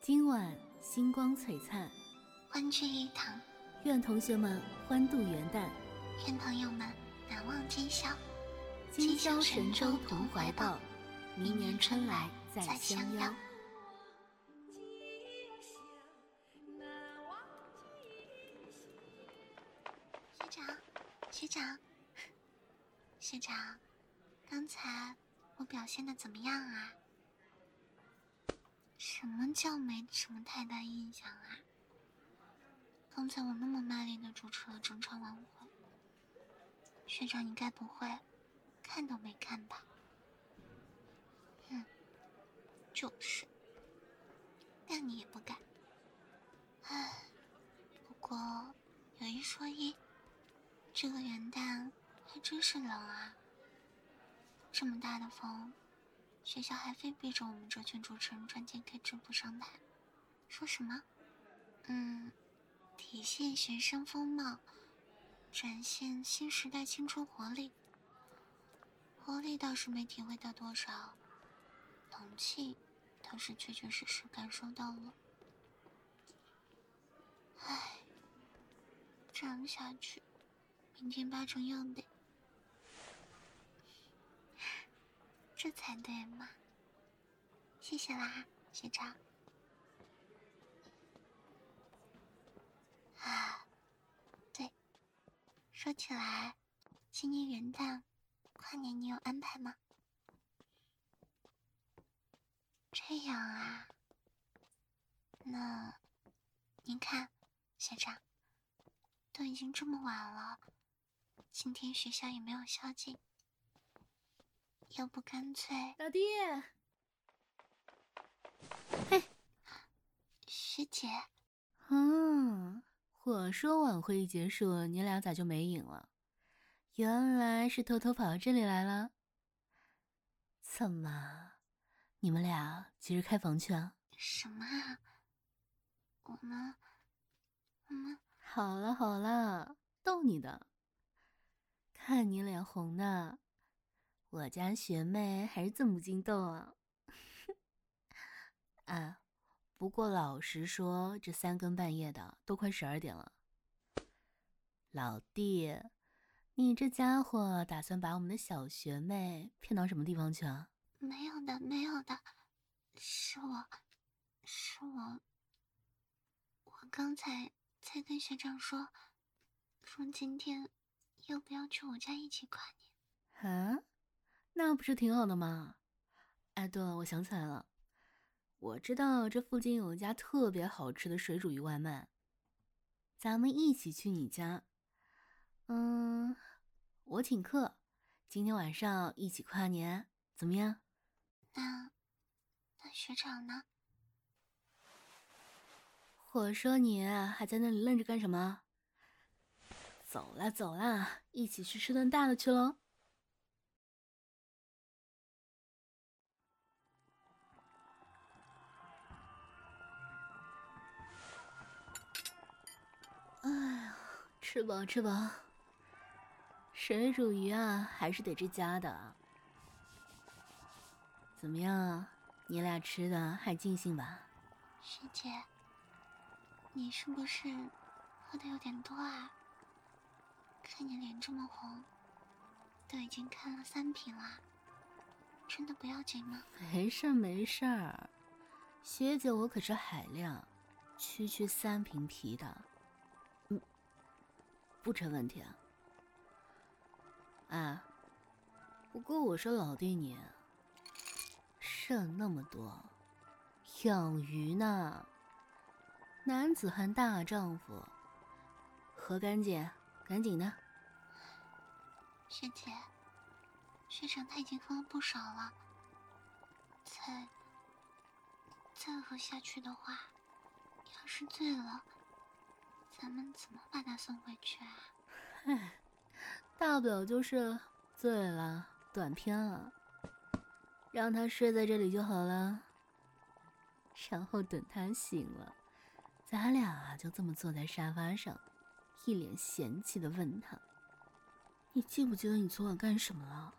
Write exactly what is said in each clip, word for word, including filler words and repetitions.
今晚星光璀璨， 欢聚一堂， 愿同学们欢度元旦， 愿朋友们难忘今宵。 今宵神州同怀抱，明年春来再相邀。 学长，学长，学长，刚才我表现的怎么样啊？什么叫没什么太大印象啊？刚才我那么卖力的主持了整场晚会，学长你该不会看都没看吧？嗯，就是，但你也不敢。唉，不过有一说一，这个元旦还真是冷啊！这么大的风，学校还非逼着我们这群主持人穿 T K 制服上台，说什么？嗯，体现学生风貌，展现新时代青春活力。活力倒是没体会到多少，冷气倒是确确实实感受到了。唉，这样下去，明天八成要得。这才对嘛！谢谢啦，学长。啊，对，说起来，今年元旦、跨年你有安排吗？这样啊，那您看，学长，都已经这么晚了，今天学校也没有宵禁，要不干脆…… 老弟，嘿， 学姐， 嗯，我说晚会一结束，你俩咋就没影了？原来是偷偷跑到这里来了。怎么，你们俩急着开房去啊？ 什么啊？我们，我们…… 好了好了，逗你的。看你脸红的，我家学妹还是这么不经逗啊。啊，不过老实说，这三更半夜的，都快十二点了。老弟，你这家伙打算把我们的小学妹骗到什么地方去啊？ 没有的，没有的，是我，是我，我刚才才跟学长说，说今天要不要去我家一起跨年？ 啊，那不是挺好的吗？哎，对了，我想起来了，我知道这附近有一家特别好吃的水煮鱼外卖，咱们一起去你家。嗯，我请客，今天晚上一起跨年，怎么样？ 那，那学长呢？ 我说你还在那里愣着干什么？走啦走啦，一起去吃顿大的去喽！哎呀，吃饱吃饱。水煮鱼啊，还是得这家的。怎么样，你俩吃的还尽兴吧？ 学姐，你是不是喝的有点多啊？看你脸这么红，都已经看了三瓶啦，真的不要紧吗？ 没事儿没事儿，学姐我可是海量，区区三瓶啤的，嗯，不成问题啊。啊，不过我说老弟你，剩那么多，养鱼呢？男子汉大丈夫，喝干净，赶紧的。 学姐，学长他已经喝了不少了，再再喝下去的话，要是醉了，咱们怎么把他送回去啊？ 唉，大不了就是醉了，断片了，让他睡在这里就好了。然后等他醒了，咱俩就这么坐在沙发上，一脸嫌弃的问他：“你记不记得你昨晚干什么了？”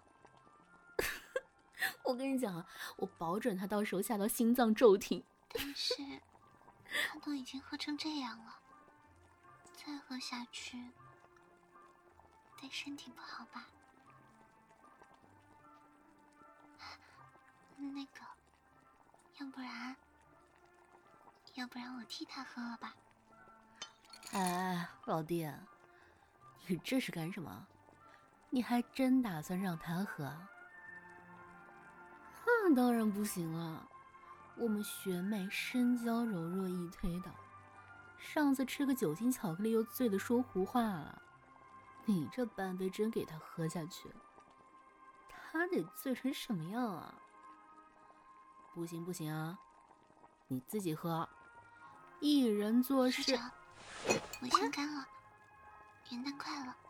我跟你讲啊，我保准他到时候吓到心脏骤停。 但是， 他都已经喝成这样了，再喝下去对身体不好吧？那个，要不然，要不然我替他喝了吧？ 哎，老弟，你这是干什么？你还真打算让他喝啊？那当然不行了，我们学妹身娇柔弱易推倒，上次吃个酒精巧克力又醉得说胡话了，你这半杯真给他喝下去，他得醉成什么样啊？不行不行啊，你自己喝，一人做事。 学长，我先干了，元旦快乐！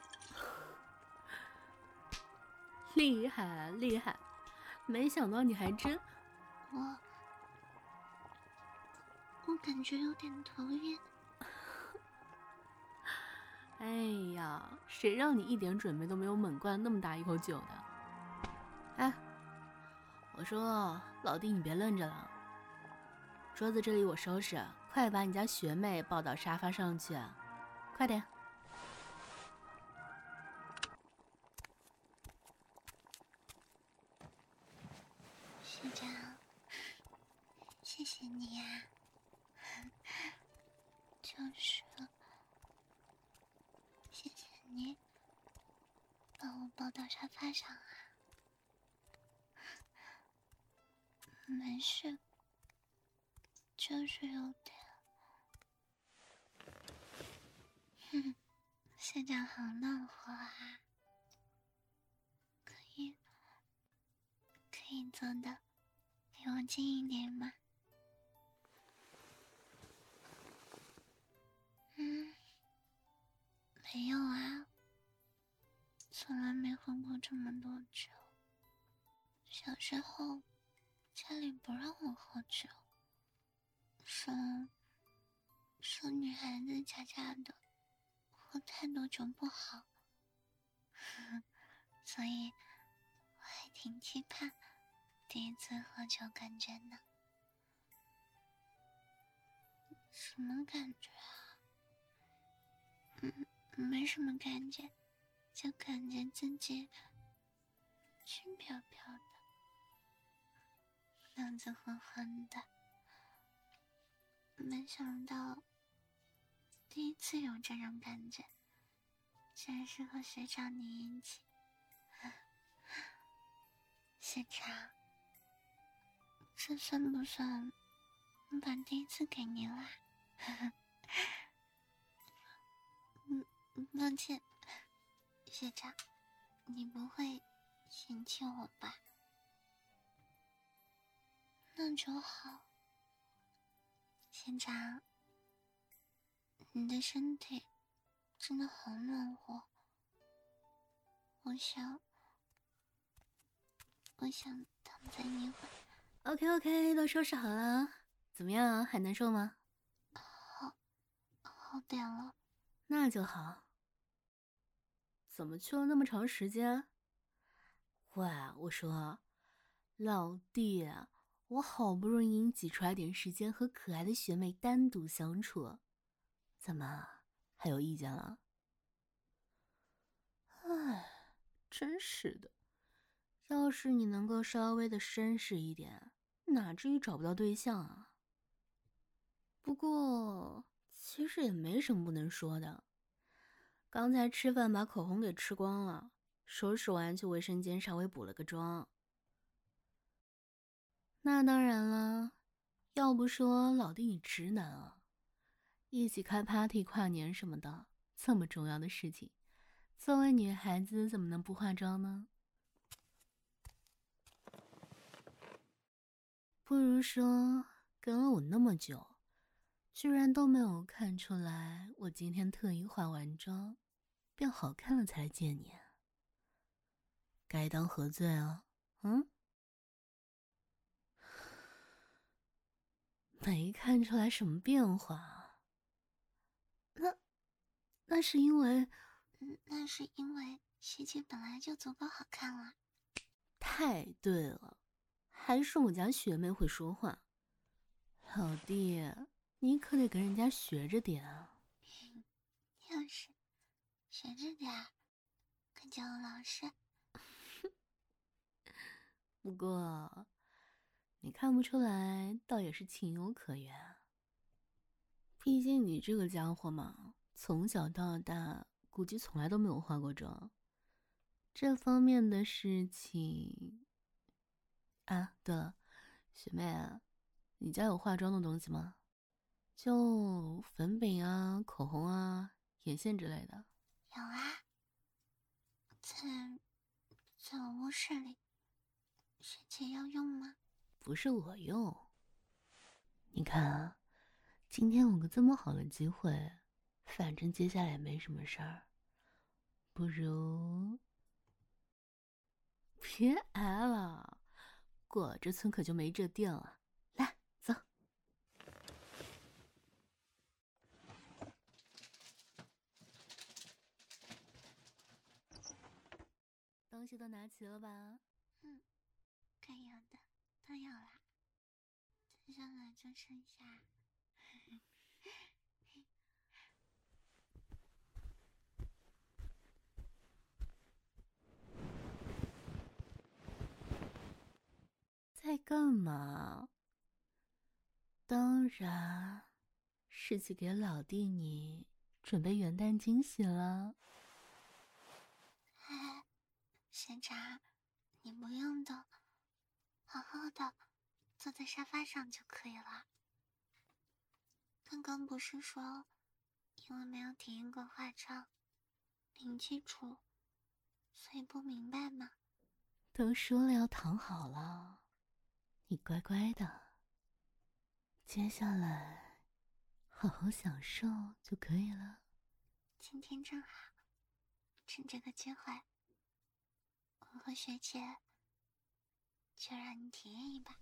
厉害厉害，没想到你还真…… 我我感觉有点头晕。 哎呀，谁让你一点准备都没有，猛灌那么大一口酒的？哎，我说老弟，你别愣着了，桌子这里我收拾，快把你家学妹抱到沙发上去，快点！ 学长，谢谢你呀、就是谢谢你把我抱到沙发上啊。没事，就是有点……哼，学长好暖和啊！可以，可以坐的离我近一点吗？嗯，没有啊，从来没喝过这么多酒。小时候家里不让我喝酒，说说女孩子家家的喝太多酒不好，所以我还挺期盼第一次喝酒感觉呢。什么感觉啊？嗯，没什么感觉，就感觉自己轻飘飘的，脑子昏昏的。没想到第一次有这种感觉，居然是和学长你一起。学长，这算不算我把第一次给你啦？嗯，抱歉，学长，你不会嫌弃我吧？那就好。学长，你的身体真的好暖和，我想，我想躺在你怀。 OK OK，都收拾好了，怎么样？还难受吗？ 好，好点了。 那就好。怎么去了那么长时间？喂，我说，老弟，我好不容易挤出来点时间和可爱的学妹单独相处，怎么还有意见了？唉，真是的，要是你能够稍微的绅士一点，哪至于找不到对象啊？不过其实也没什么不能说的。刚才吃饭把口红给吃光了，收拾完去卫生间稍微补了个妆。那当然了，要不说老弟你直男啊，一起开 party 跨年什么的，这么重要的事情，作为女孩子怎么能不化妆呢？不如说跟了我那么久，居然都没有看出来我今天特意化完妆变好看了才来见你，该当何罪啊？嗯，没看出来什么变化。那那是因为…… 嗯，那是因为学姐本来就足够好看了。 太对了，还是我家学妹会说话。老弟， 你可得跟人家学着点啊。 就是，学着点儿，可叫我老实。 不过，你看不出来，倒也是情有可原。毕竟你这个家伙嘛，从小到大估计从来都没有化过妆，这方面的事情。啊，对了，学妹啊，你家有化妆的东西吗？就粉饼啊、口红啊、眼线之类的。 有啊，在在我卧室里。学姐要用吗？ 不是我用。你看啊，今天有个这么好的机会，反正接下来也没什么事儿，不如别挨了，过这村可就没这店了。来，走。东西都拿齐了吧？ 嗯，该有的都有啦，接下来就剩下。 在干嘛？当然是去给老弟你准备元旦惊喜了。 哎，学长，你不用的，好好的坐在沙发上就可以了。刚刚不是说，因为没有体验过化妆，零基础，所以不明白吗？ 都说了要躺好了，你乖乖的。接下来好好享受就可以了。 今天正好，趁这个机会，我和学姐就让你体验一把。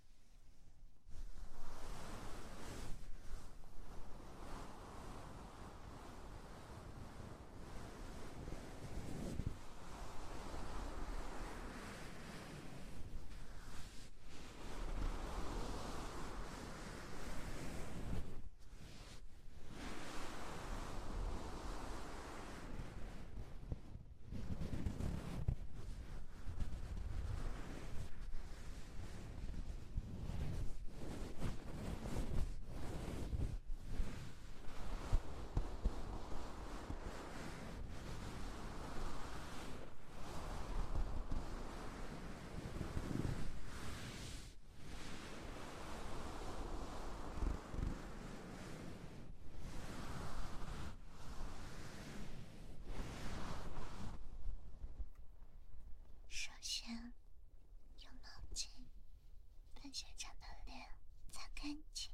首先，用毛巾把学长的脸擦干净。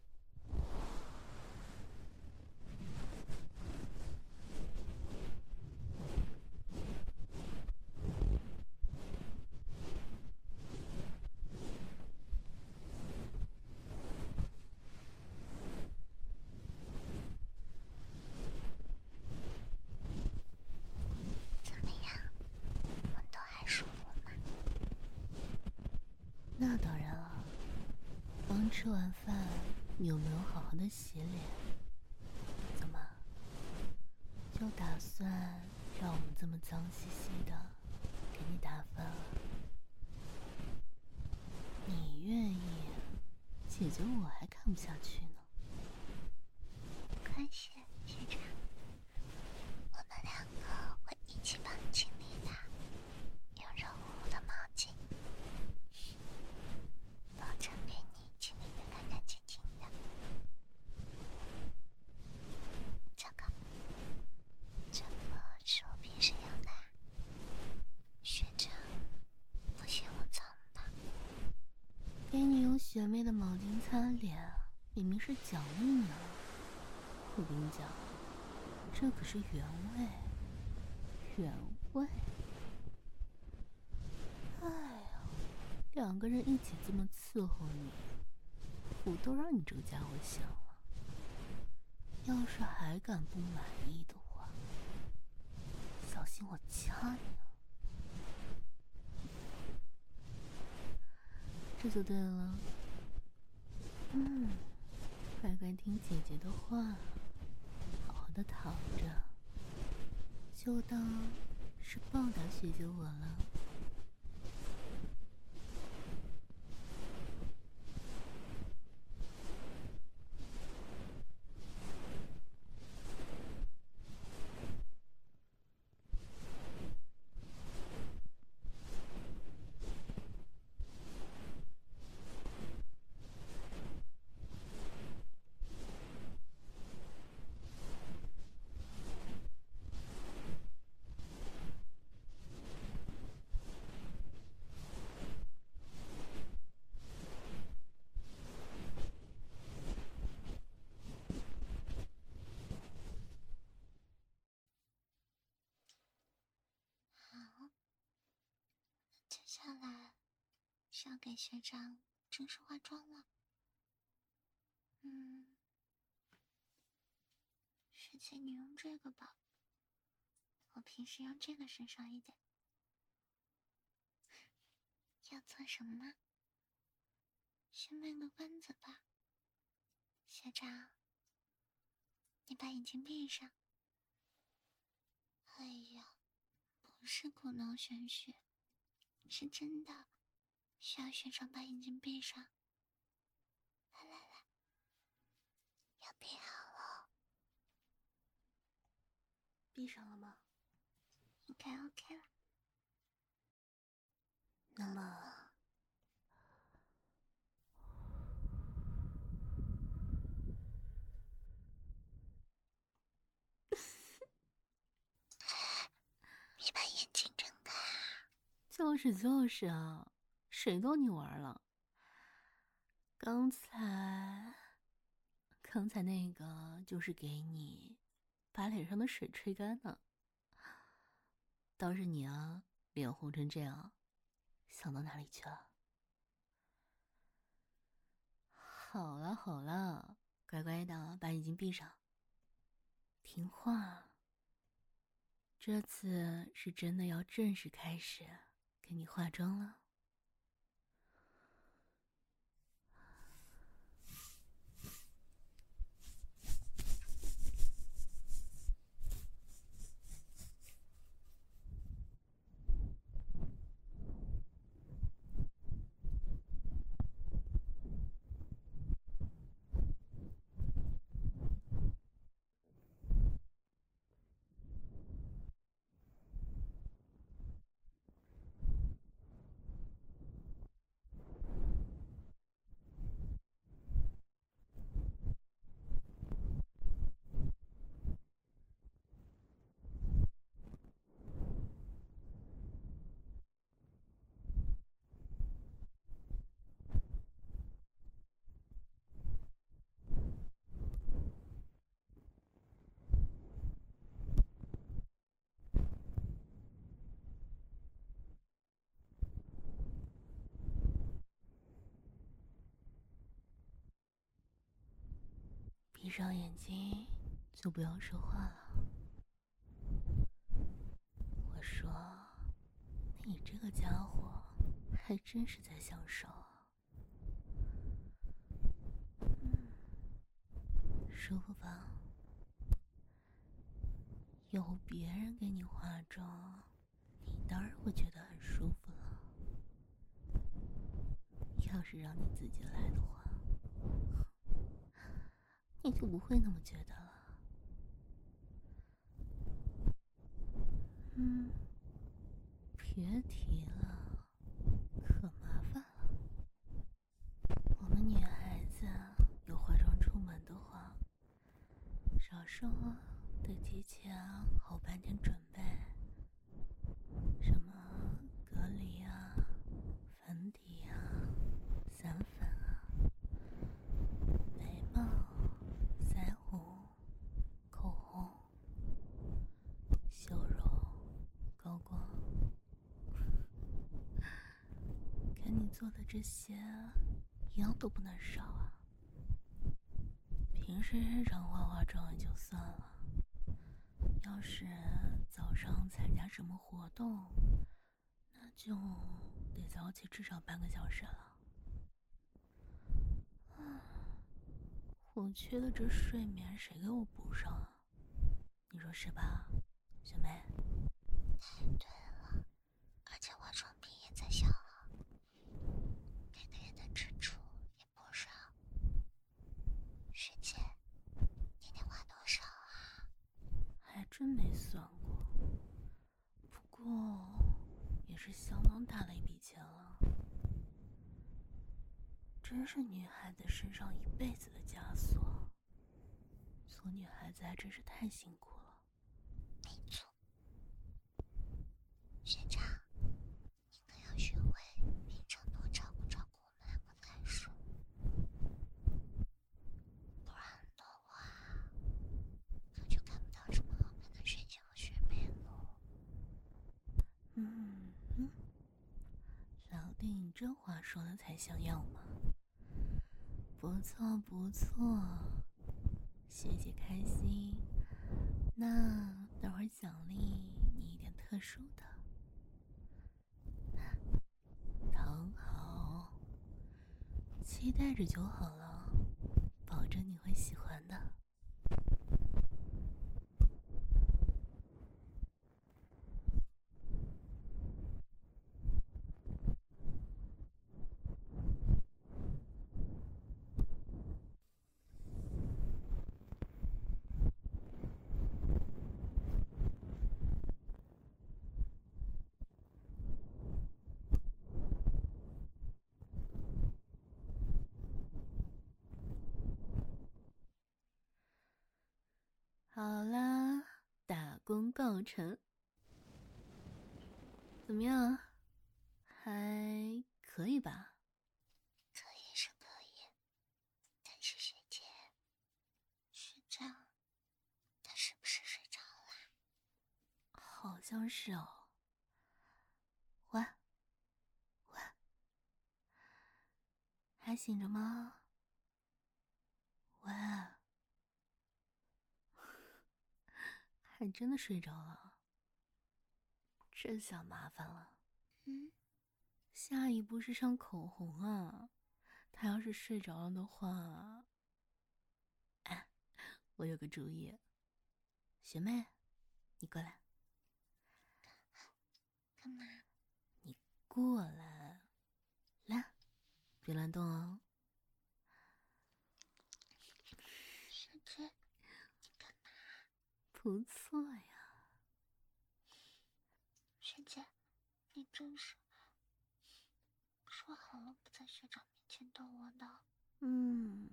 怎么样，温度还舒服吗？ 那当然了。刚吃完饭，你有没有好好的洗脸？怎么，就打算让我们这么脏兮兮的给你打饭了？你愿意，姐姐我还看不下去呢。 不关系，学长，我们两个会一起帮你清理的，用热乎乎的毛巾，保证给你清理的干干净净的。这个，这个是我平时用的，学长不嫌我脏吧？ 给你用学妹的毛巾擦脸，明明是奖励你啊！我跟你讲，这可是原味，原味。哎呀，两个人一起这么伺候你，苦都让你这个家伙享了。要是还敢不满意的话，小心我掐你啊！这就对了。嗯，乖乖该听姐姐的话，好好的躺着，就当是报答学姐我了。 好，接下来是要给学长正式化妆了。嗯，学姐你用这个吧，我平时用这个身上一点。要做什么呢？先卖个关子吧。学长，你把眼睛闭上。哎呀，不是故弄玄虚，是真的，需要学长把眼睛闭上。来来来，要闭好了。 闭上了吗？ 应该 OK 了。 那么你把眼睛睁开啊！ 就是就是啊，谁逗你玩了？刚才，刚才那个就是给你把脸上的水吹干呢。倒是你啊，脸红成这样，想到哪里去了？好了好了，乖乖的把眼睛闭上，听话。这次是真的要正式开始给你化妆了。闭上眼睛，就不要说话了。我说，你这个家伙还真是在享受啊。嗯，舒服吧？有别人给你化妆，你当然会觉得很舒服了。要是让你自己来的话，你就不会那么觉得了。嗯，别提了，可麻烦了。我们女孩子有化妆出门的话，少说得提前好半天准备，什么隔离啊、粉底啊、散粉啊、眉毛、腮红、口红、修容、高光，给你做的这些一样都不能少啊。平时日常化化妆也就算了，要是早上参加什么活动，那就得早起至少半个小时了。啊，我我缺的这睡眠谁给我补上啊？你说是吧，学妹？ 太对了，而且化妆品也在消耗，每个月的支出也不少。学姐，你得花多少啊？ 还真没算过，不过也是相当大的一笔钱了。真是女孩子身上一辈子的枷锁，做女孩子还真是太辛苦了。 没错，学长，你可要学会平常多照顾照顾我们两个才是，不然的话，可就看不到这么好看的学姐和学妹了。 嗯嗯，老弟，你这话说的才像样嘛。不错不错，学姐开心。那等会儿奖励你一点特殊的，躺好，期待着就好了，保证你会喜欢的。好啦，大功告成，怎么样？还可以吧？ 可以是可以，但是学姐，学长，他是不是睡着了？ 好像是哦。喂喂，还醒着吗？喂，还真的睡着了，这下麻烦了。 嗯， 下一步是上口红啊，他要是睡着了的话，哎，我有个主意。学妹，你过来。 干嘛？ 你过来，来，别乱动哦。 学姐，你干嘛？ 不错呀。 学姐，你真是说好了不在学长面前逗我的。 嗯。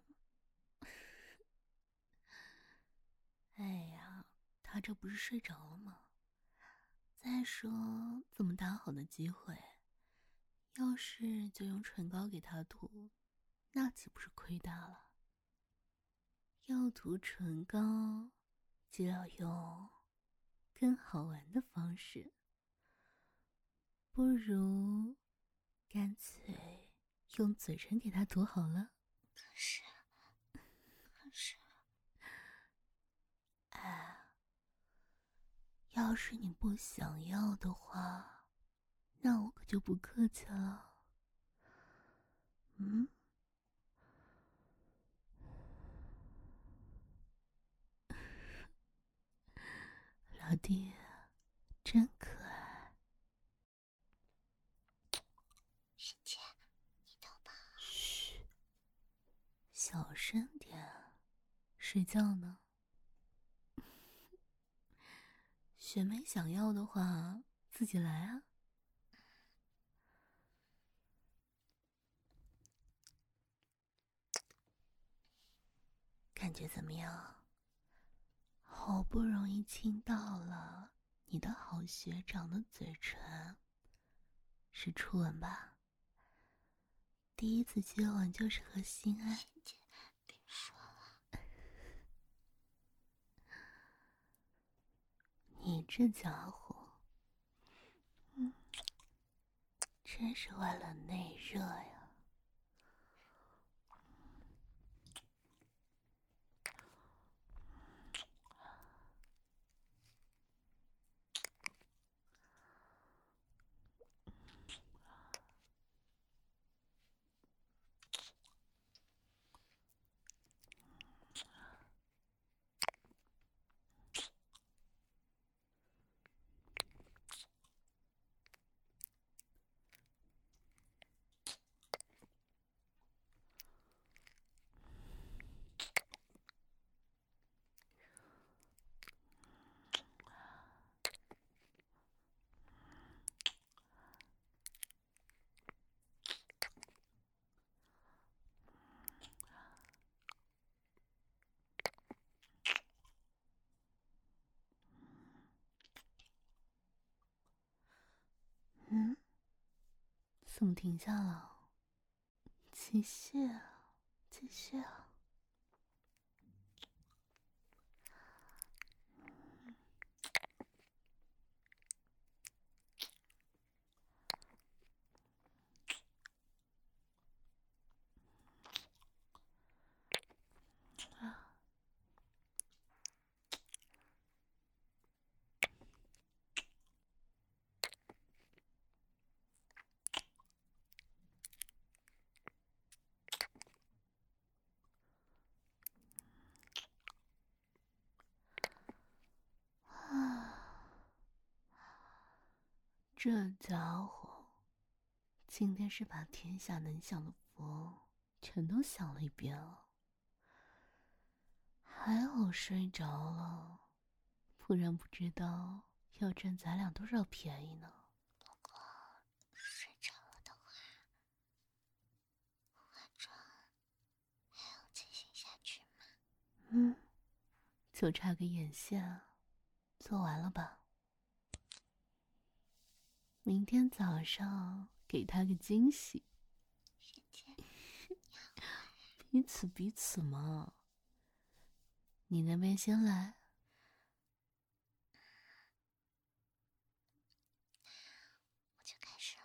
哎呀，他这不是睡着了吗？再说这么大好的机会，要是就用唇膏给他涂，那岂不是亏大了？要涂唇膏，就要用更好玩的方式，不如干脆用嘴唇给他涂好了。 可是，可是， 哎，要是你不想要的话，那我可就不客气了。嗯，老弟，真可爱。 学姐，你懂吧？ 嘘，小声点，睡觉呢。学妹想要的话，自己来啊。感觉怎么样？好不容易亲到了你的好学长的嘴唇，是初吻吧？第一次接吻就是和心爱。 学姐，别说了。 你这家伙，嗯，真是为了内热呀。 怎么停下了？继续啊，继续啊！这家伙今天是把天下能想的佛全都想了一遍了，还好睡着了，不然不知道要占咱俩多少便宜呢。 不过睡着了的话，化妆还要继续下去吗？ 嗯，就差个眼线，做完了吧？明天早上给他个惊喜。 师姐， 彼此彼此嘛。你那边先来。 我就开始了。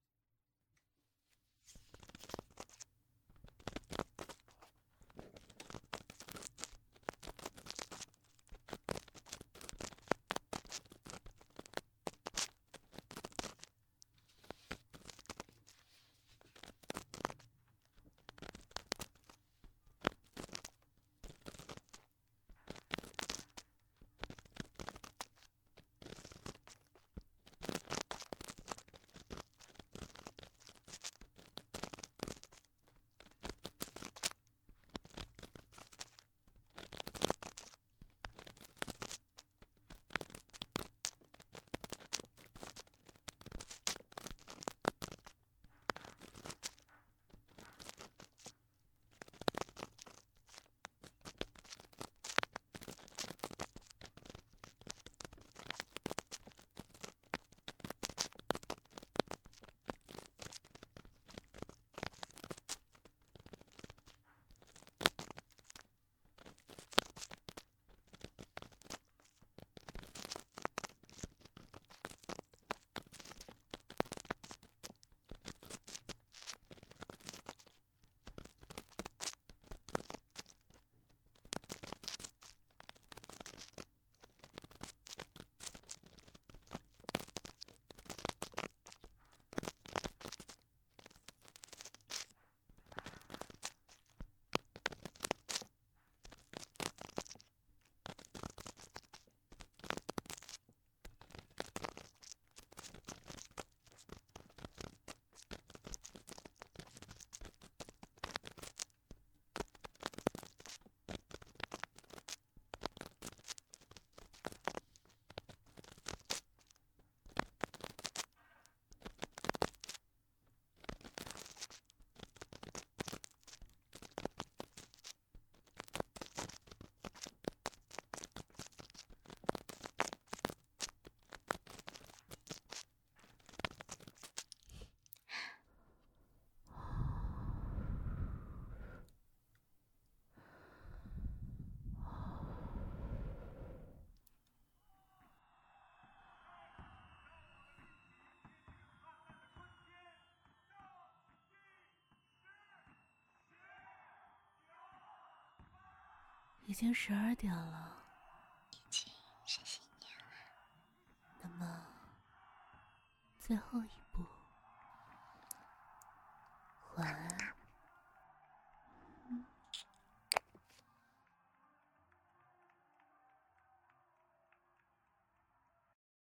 已经十二点了， 已经是新年了。 那么最后一